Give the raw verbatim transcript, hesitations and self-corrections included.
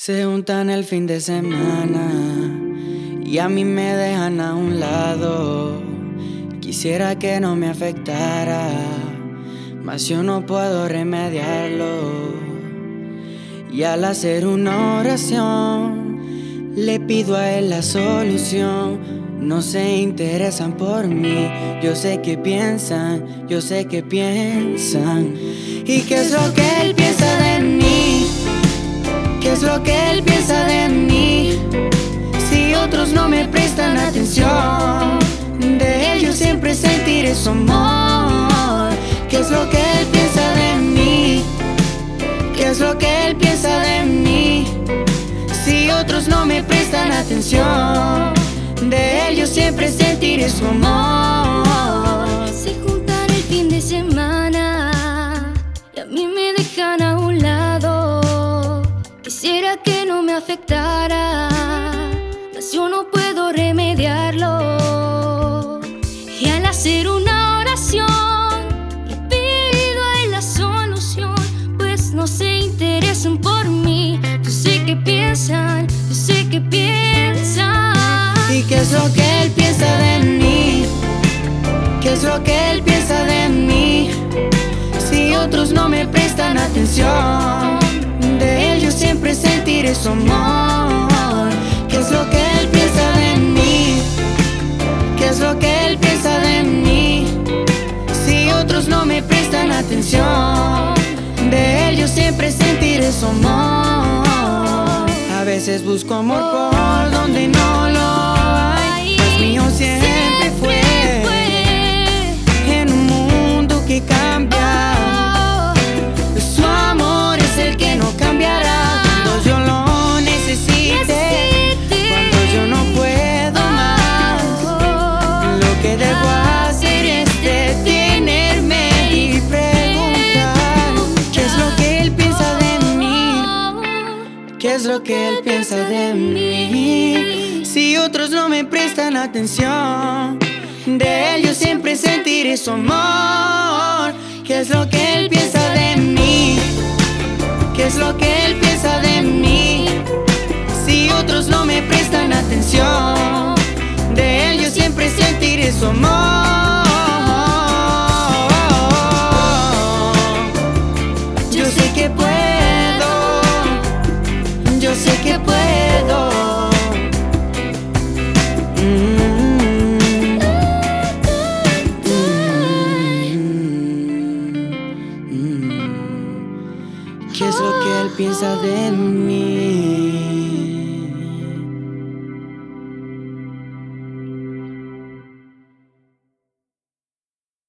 Se juntan el fin de semana y a mí me dejan a un lado. Quisiera que no me afectara, mas yo no puedo remediarlo. Y al hacer una oración, le pido a él la solución. No se interesan por mí, yo sé que piensan, yo sé que piensan. ¿Y qué es lo que él piensa de mí? ¿Qué es lo que él piensa de mí? Si otros no me prestan atención, de él yo siempre sentiré su amor. ¿Qué es lo que él piensa de mí? ¿Qué es lo que él piensa de mí? Si otros no me prestan atención, de él yo siempre sentiré su amor. Se juntan el fin de semana y a mí me dejan a un lado. Quisiera que no me afectara, mas yo no puedo remediarlo. Y al hacer una oración, le pido a él la solución, pues no se interesan por mí. Yo sé que piensan, yo sé que piensan. ¿Y qué es lo que él piensa de mí? ¿Qué es lo que él piensa de mí? Si otros no me prestan atención, de él yo siempre sentiré su amor. ¿Qué es lo que él piensa de mí? ¿Qué es lo que él piensa de mí? Si otros no me prestan atención, de él yo siempre sentiré su amor. A veces busco amor por donde no lo hay, mas mío siempre fue en un mundo que cambia. Su amor es el que no cambiará cuando yo lo necesite, cuando yo no puedo más. Lo que debo hacer es detenerme y preguntar: ¿qué es lo que él piensa de mí? ¿Qué es lo que él piensa de mí? Si otros no me prestan atención, de él yo siempre sentiré su amor. ¿Qué es lo que él piensa de mí? ¿Qué es lo que él piensa de mí? Si otros no me prestan atención, de él yo siempre sentiré su amor. Yo sé que puedo, yo sé que puedo. Mm. ¿Qué es lo que él piensa de mí?